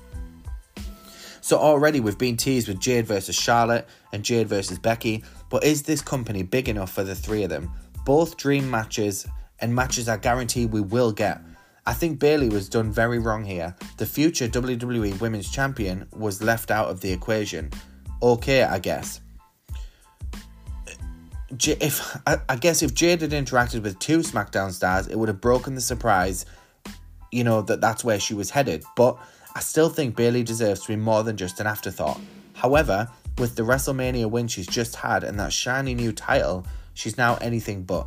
So already we've been teased with Jade versus Charlotte and Jade versus Becky, but is this company big enough for the 3 of them? Both dream matches and matches I guarantee we will get. I think Bayley was done very wrong here. The future WWE Women's Champion was left out of the equation. Okay, I guess. I guess if Jade had interacted with 2 SmackDown stars, it would have broken the surprise, that's where she was headed. But I still think Bayley deserves to be more than just an afterthought. However, with the WrestleMania win she's just had and that shiny new title, she's now anything but.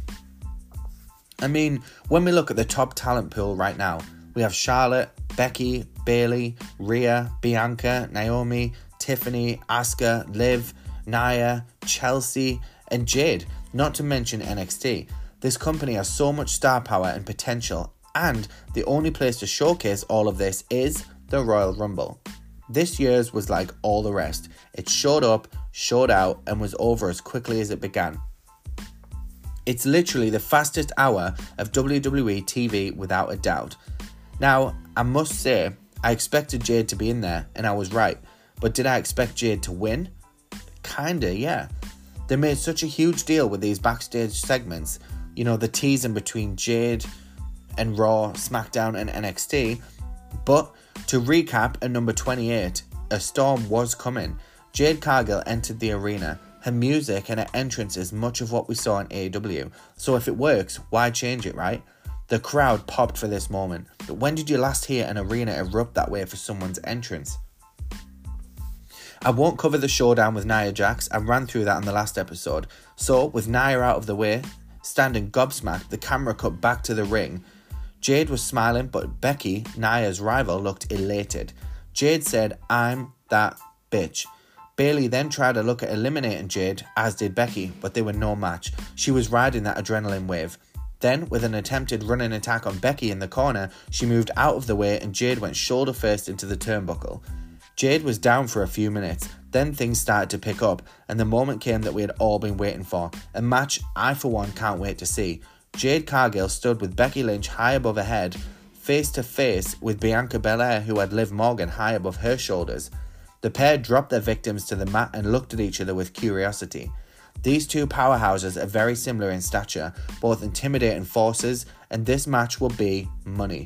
I mean, when we look at the top talent pool right now, we have Charlotte, Becky, Bayley, Rhea, Bianca, Naomi, Tiffany, Asuka, Liv, Nia, Chelsea, and Jade, not to mention NXT. This company has so much star power and potential, and the only place to showcase all of this is the Royal Rumble. This year's was like all the rest. It showed up, showed out, and was over as quickly as it began. It's literally the fastest hour of WWE TV without a doubt. Now, I must say, I expected Jade to be in there, and I was right. But did I expect Jade to win? Kinda, yeah. They made such a huge deal with these backstage segments. the teasing between Jade and Raw, SmackDown and NXT. But to recap, at number 28, a storm was coming. Jade Cargill entered the arena. Her music and her entrance is much of what we saw in AEW. So if it works, why change it, right? The crowd popped for this moment. But when did you last hear an arena erupt that way for someone's entrance? I won't cover the showdown with Nia Jax. I ran through that in the last episode. So, with Nia out of the way, standing gobsmacked, the camera cut back to the ring. Jade was smiling, but Becky, Nia's rival, looked elated. Jade said, "I'm that bitch." Bayley then tried to look at eliminating Jade, as did Becky, but they were no match. She was riding that adrenaline wave. Then, with an attempted running attack on Becky in the corner, she moved out of the way and Jade went shoulder first into the turnbuckle. Jade was down for a few minutes, then things started to pick up, and the moment came that we had all been waiting for. A match I for one can't wait to see. Jade Cargill stood with Becky Lynch high above her head, face to face with Bianca Belair, who had Liv Morgan high above her shoulders. The pair dropped their victims to the mat and looked at each other with curiosity. These two powerhouses are very similar in stature, both intimidating forces, and this match will be money.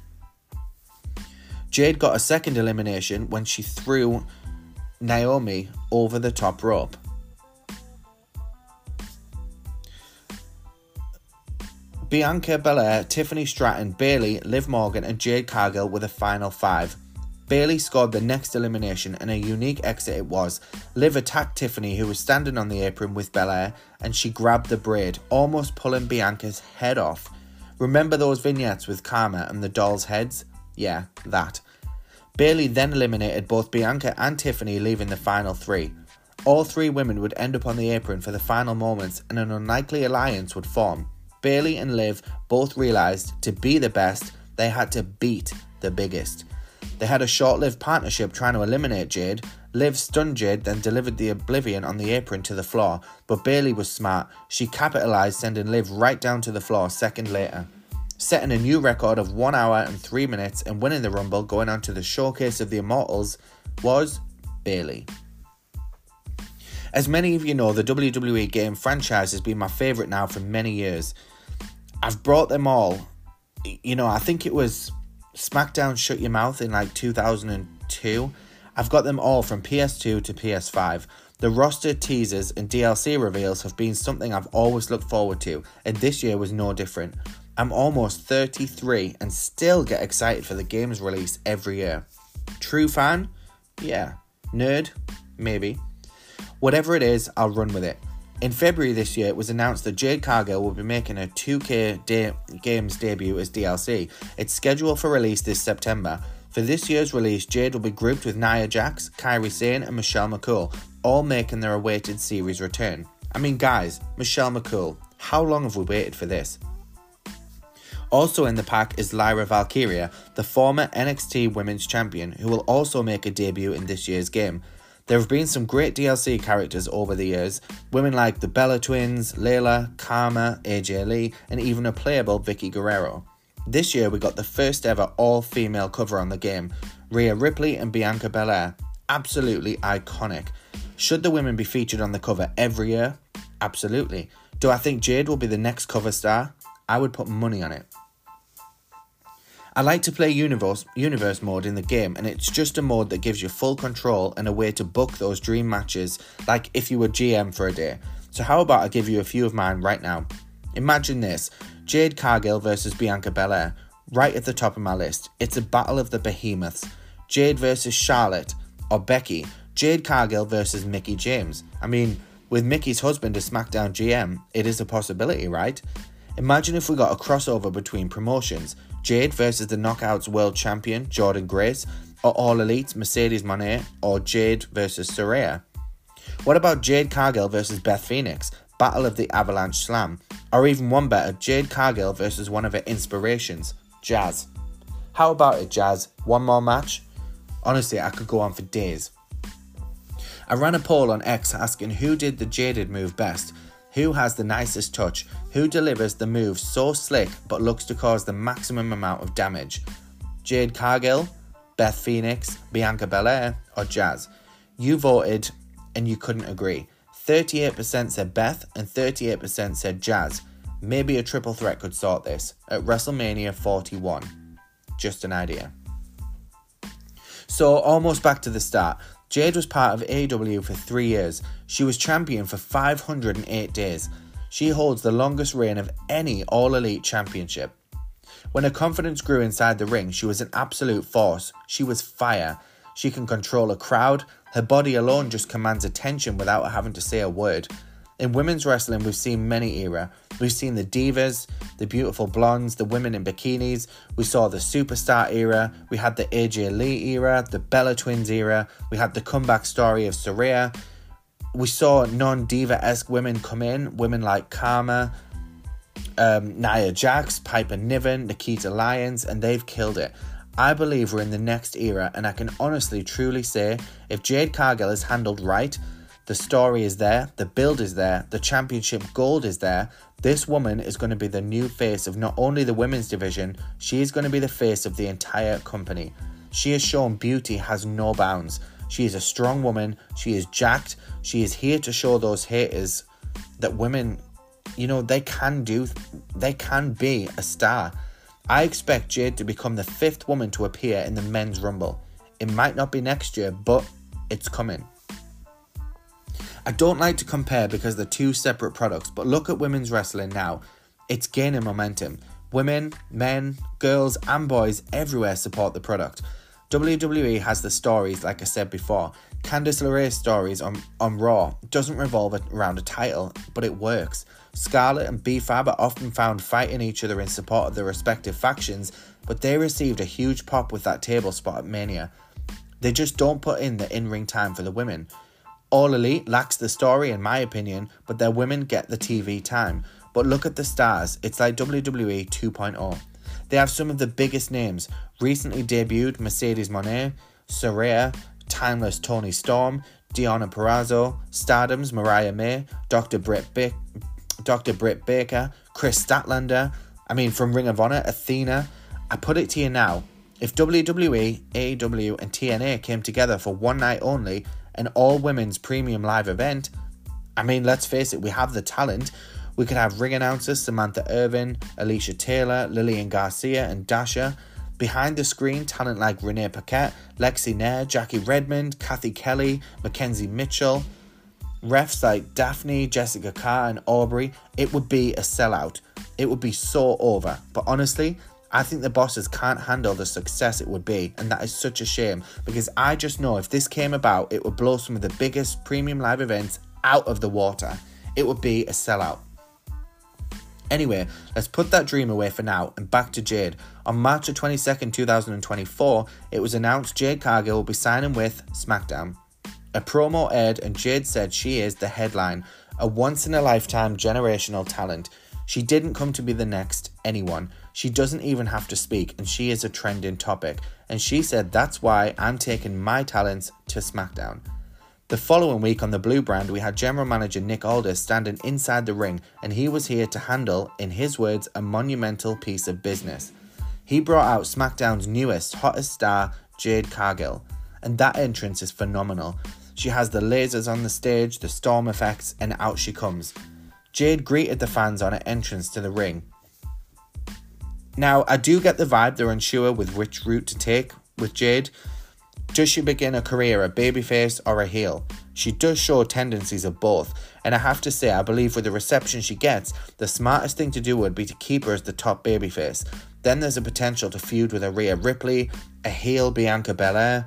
Jade got a second elimination when she threw Naomi over the top rope. Bianca Belair, Tiffany Stratton, Bayley, Liv Morgan and Jade Cargill were the final 5. Bayley scored the next elimination and a unique exit it was. Liv attacked Tiffany, who was standing on the apron with Belair, and she grabbed the braid, almost pulling Bianca's head off. Remember those vignettes with Karma and the dolls' heads? Yeah, that. Bayley then eliminated both Bianca and Tiffany, leaving the final 3. All 3 women would end up on the apron for the final moments and an unlikely alliance would form. Bayley and Liv both realised to be the best, they had to beat the biggest. They had a short-lived partnership trying to eliminate Jade. Liv stunned Jade, then delivered the Oblivion on the apron to the floor, but Bayley was smart. She capitalised, sending Liv right down to the floor a second later. Setting a new record of 1 hour and 3 minutes and winning the Rumble, going on to the Showcase of the Immortals, was Bayley. As many of you know, the WWE game franchise has been my favourite now for many years. I've brought them all. I think it was SmackDown Shut Your Mouth in 2002. I've got them all from PS2 to PS5. The roster teasers and DLC reveals have been something I've always looked forward to, and this year was no different. I'm almost 33 and still get excited for the game's release every year. True fan? Yeah. Nerd? Maybe. Whatever it is, I'll run with it. In February this year, it was announced that Jade Cargill will be making a 2K games debut as DLC. It's scheduled for release this September. For this year's release, Jade will be grouped with Nia Jax, Kairi Sane and Michelle McCool, all making their awaited series return. I mean, guys, Michelle McCool, how long have we waited for this? Also in the pack is Lyra Valkyria, the former NXT Women's Champion, who will also make a debut in this year's game. There have been some great DLC characters over the years, women like the Bella Twins, Layla, Karma, AJ Lee, and even a playable Vicky Guerrero. This year we got the first ever all-female cover on the game, Rhea Ripley and Bianca Belair. Absolutely iconic. Should the women be featured on the cover every year? Absolutely. Do I think Jade will be the next cover star? I would put money on it. I like to play universe mode in the game, and it's just a mode that gives you full control and a way to book those dream matches like if you were GM for a day. So how about I give you a few of mine right now. Imagine this, Jade Cargill versus Bianca Belair, right at the top of my list. It's a battle of the behemoths. Jade versus Charlotte, or Becky. Jade Cargill versus Mickie James. I mean, with Mickey's husband as SmackDown GM, it is a possibility, right? Imagine if we got a crossover between promotions. Jade versus the Knockouts World Champion, Jordan Grace, or All Elite, Mercedes Moné, or Jade versus Saraya. What about Jade Cargill versus Beth Phoenix, Battle of the Avalanche Slam? Or even one better, Jade Cargill versus one of her inspirations, Jazz. How about it, Jazz? One more match? Honestly, I could go on for days. I ran a poll on X asking who did the Jaded move best. Who has the nicest touch? Who delivers the move so slick but looks to cause the maximum amount of damage? Jade Cargill, Beth Phoenix, Bianca Belair, or Jazz? You voted and you couldn't agree. 38% said Beth and 38% said Jazz. Maybe a triple threat could sort this at WrestleMania 41. Just an idea. So, almost back to the start. Jade was part of AEW for 3 years. She was champion for 508 days. She holds the longest reign of any All Elite championship. When her confidence grew inside the ring, she was an absolute force. She was fire. She can control a crowd. Her body alone just commands attention without having to say a word. In women's wrestling, we've seen many eras. We've seen the divas, the beautiful blondes, the women in bikinis. We saw the superstar era. We had the AJ Lee era, the Bella Twins era. We had the comeback story of Saraya. We saw non-diva-esque women come in. Women like Karma, Nia Jax, Piper Niven, Nikita Lyons, and they've killed it. I believe we're in the next era, and I can honestly, truly say, if Jade Cargill is handled right, the story is there, the build is there, the championship gold is there, this woman is going to be the new face of not only the women's division, she is going to be the face of the entire company. She has shown beauty has no bounds. She is a strong woman, she is jacked, she is here to show those haters that women, they can be a star. I expect Jade to become the 5th woman to appear in the Men's Rumble. It might not be next year, but it's coming. I don't like to compare because they're two separate products, but look at women's wrestling now. It's gaining momentum. Women, men, girls and boys everywhere support the product. WWE has the stories, like I said before. Candice LeRae's stories on Raw doesn't revolve around a title, but it works. Scarlett and B-Fab are often found fighting each other in support of their respective factions, but they received a huge pop with that table spot at Mania. They just don't put in the in-ring time for the women. All Elite lacks the story in my opinion, but their women get the TV time. But look at the stars, it's like WWE 2.0. They have some of the biggest names. Recently debuted Mercedes Moné, Saraya, Timeless Toni Storm, Deonna Purrazzo, Stardom's Mariah May, Dr. Britt Baker, Chris Statlander, from Ring of Honor, Athena. I put it to you now, if WWE, AEW and TNA came together for one night only, an all-women's premium live event, let's face it, we have the talent. We could have ring announcers Samantha Irvin, Alicia Taylor, Lillian Garcia and Dasha. Behind the screen, talent like Renee Paquette, Lexi Nair, Jackie Redmond, Kathy Kelly, Mackenzie Mitchell. Refs like Daphne, Jessica Carr and Aubrey. It would be a sellout. It would be so over. But honestly, I think the bosses can't handle the success it would be, and that is such a shame because I just know if this came about, it would blow some of the biggest premium live events out of the water. It would be a sellout. Anyway, let's put that dream away for now and back to Jade. On March 22nd, 2024, it was announced Jade Cargill will be signing with SmackDown. A promo aired and Jade said she is the headline, a once-in-a-lifetime generational talent. She didn't come to be the next anyone. She doesn't even have to speak and she is a trending topic. And she said that's why I'm taking my talents to SmackDown. The following week on the Blue brand, we had General Manager Nick Aldis standing inside the ring and he was here to handle, in his words, a monumental piece of business. He brought out SmackDown's newest, hottest star, Jade Cargill. And that entrance is phenomenal. She has the lasers on the stage, the storm effects, and out she comes. Jade greeted the fans on her entrance to the ring. Now, I do get the vibe they're unsure with which route to take with Jade. Does she begin a career a babyface or a heel? She does show tendencies of both, and I have to say I believe with the reception she gets, the smartest thing to do would be to keep her as the top babyface. Then there's a potential to feud with a Rhea Ripley, a heel Bianca Belair.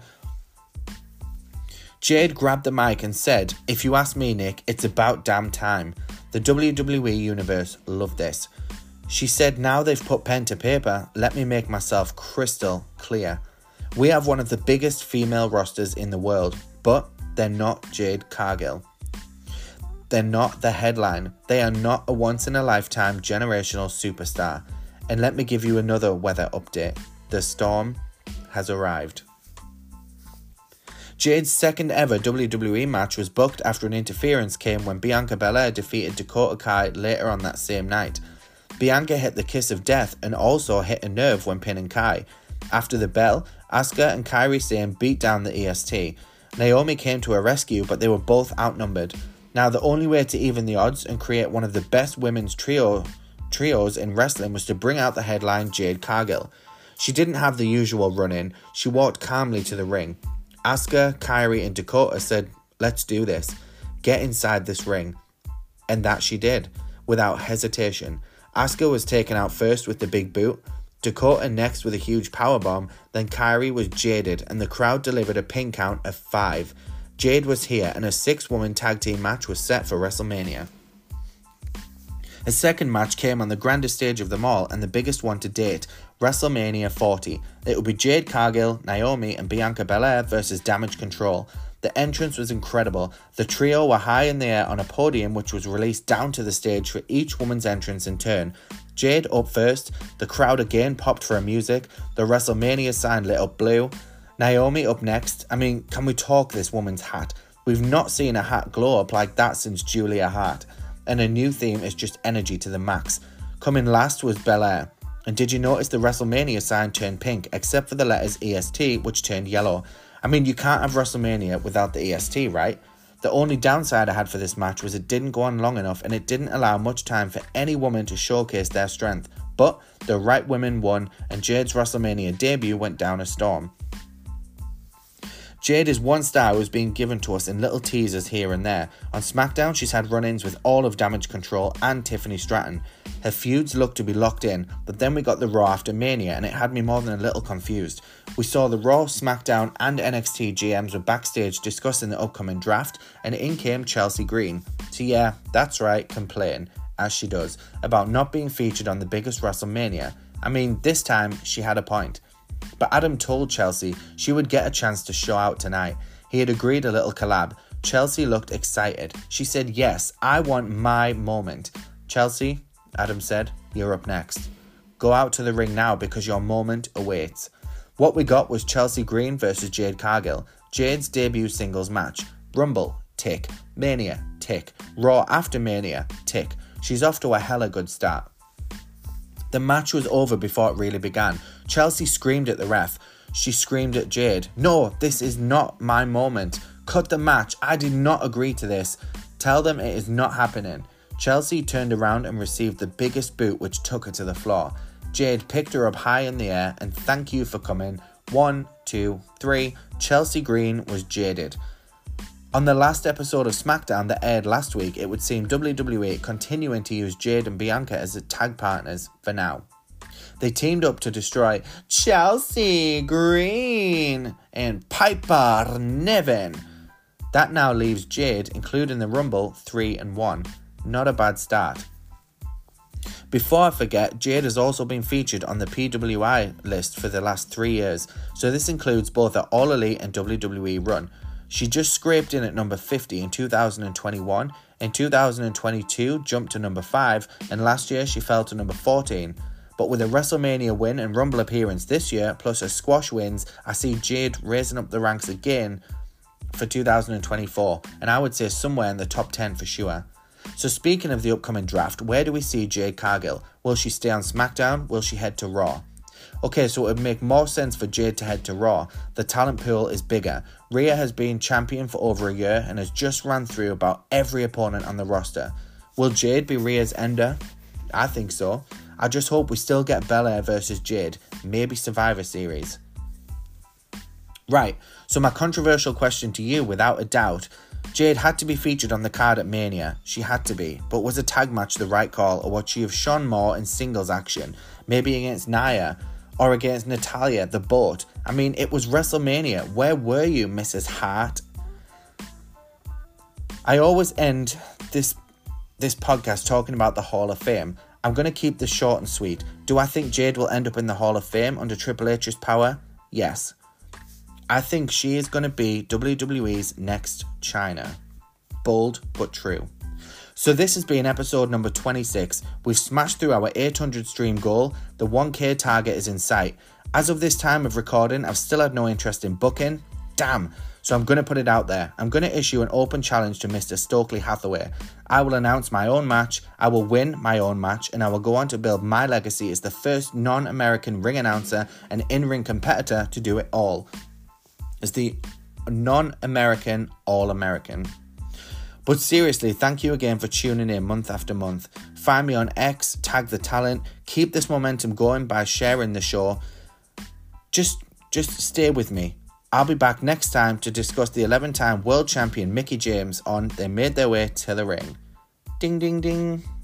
Jade grabbed the mic and said, "If you ask me, Nick, it's about damn time." The WWE Universe loved this. She said, "Now they've put pen to paper, let me make myself crystal clear. We have one of the biggest female rosters in the world, but they're not Jade Cargill. They're not the headline. They are not a once-in-a-lifetime generational superstar. And let me give you another weather update. The storm has arrived." Jade's second ever WWE match was booked after an interference came when Bianca Belair defeated Dakota Kai later on that same night. Bianca hit the kiss of death and also hit a nerve when pinning Kai. After the bell, Asuka and Kairi Sane beat down the EST. Naomi came to her rescue, but they were both outnumbered. Now, the only way to even the odds and create one of the best women's trio trios in wrestling was to bring out the headline Jade Cargill. She didn't have the usual run-in. She walked calmly to the ring. Asuka, Kairi and Dakota said, "Let's do this. Get inside this ring." And that she did, without hesitation. Asuka was taken out first with the big boot, Dakota next with a huge powerbomb, then Kairi was jaded and the crowd delivered a pin count of 5. Jade was here and a 6-woman tag team match was set for WrestleMania. A second match came on the grandest stage of them all and the biggest one to date, WrestleMania 40. It would be Jade Cargill, Naomi and Bianca Belair versus Damage Control. The entrance was incredible. The trio were high in the air on a podium which was released down to the stage for each woman's entrance in turn. Jade up first, the crowd again popped for her music, the WrestleMania sign lit up blue. Naomi up next. I mean, can we talk this woman's hat? We've not seen a hat glow up like that since Julia Hart. And a new theme is just energy to the max. Coming last was Belair. And did you notice the WrestleMania sign turned pink, except for the letters EST, which turned yellow? I mean, you can't have WrestleMania without the EST, right? The only downside I had for this match was it didn't go on long enough and it didn't allow much time for any woman to showcase their strength. But the right women won and Jade's WrestleMania debut went down a storm. Jade is one star who's been given to us in little teasers here and there. On SmackDown, she's had run-ins with all of Damage Control and Tiffany Stratton. Her feuds looked to be locked in, but then we got the Raw after Mania and it had me more than a little confused. We saw the Raw, SmackDown and NXT GMs were backstage discussing the upcoming draft and in came Chelsea Green. So yeah, that's right, complain, as she does, about not being featured on the biggest WrestleMania. I mean, this time she had a point. But Adam told Chelsea she would get a chance to show out tonight. He had agreed a little collab. Chelsea looked excited. She said, "Yes, I want my moment." "Chelsea," Adam said, "you're up next. Go out to the ring now because your moment awaits." What we got was Chelsea Green versus Jade Cargill. Jade's debut singles match. Rumble, tick. Mania, tick. Raw after Mania, tick. She's off to a hella good start. The match was over before it really began. Chelsea screamed at the ref. She screamed at Jade, "No, this is not my moment. Cut the match. I did not agree to this. Tell them it is not happening." Chelsea turned around and received the biggest boot which took her to the floor. Jade picked her up high in the air and "Thank you for coming." 1, 2, 3. Chelsea Green was jaded. On the last episode of SmackDown that aired last week, it would seem WWE continuing to use Jade and Bianca as tag partners for now. They teamed up to destroy Chelsea Green and Piper Niven. That now leaves Jade, including the Rumble, 3-1. Not a bad start. Before I forget, Jade has also been featured on the PWI list for the last 3 years, so this includes both the All Elite and WWE run. She just scraped in at number 50 in 2021, in 2022 jumped to number 5, and last year she fell to number 14. But with a WrestleMania win and Rumble appearance this year, plus her squash wins, I see Jade raising up the ranks again for 2024, and I would say somewhere in the top 10 for sure. So speaking of the upcoming draft, where do we see Jade Cargill? Will she stay on SmackDown? Will she head to Raw? Okay, so it would make more sense for Jade to head to Raw. The talent pool is bigger. Rhea has been champion for over a year and has just ran through about every opponent on the roster. Will Jade be Rhea's ender? I think so. I just hope we still get Belair versus Jade, maybe Survivor Series. Right, so my controversial question to you, without a doubt, Jade had to be featured on the card at Mania. She had to be. But was a tag match the right call, or would she have shone more in singles action? Maybe against Nia, or against Natalya, the Boat. I mean, it was WrestleMania. Where were you, Mrs. Hart? I always end this podcast talking about the Hall of Fame. I'm going to keep this short and sweet. Do I think Jade will end up in the Hall of Fame under Triple H's power? Yes. I think she is going to be WWE's next Chyna. Bold but true. So this has been episode number 26. We've smashed through our 800 stream goal. The 1k target is in sight. As of this time of recording, I've still had no interest in booking. Damn. So I'm going to put it out there. I'm going to issue an open challenge to Mr. Stokely Hathaway. I will announce my own match, I will win my own match, and I will go on to build my legacy as the first non-American ring announcer and in-ring competitor to do it all. As the non-American All-American. But seriously, thank you again for tuning in month after month. Find me on X, tag the talent, keep this momentum going by sharing the show. Just stay with me. I'll be back next time to discuss the 11-time world champion Mickie James on They Made Their Way to the Ring. Ding, ding, ding.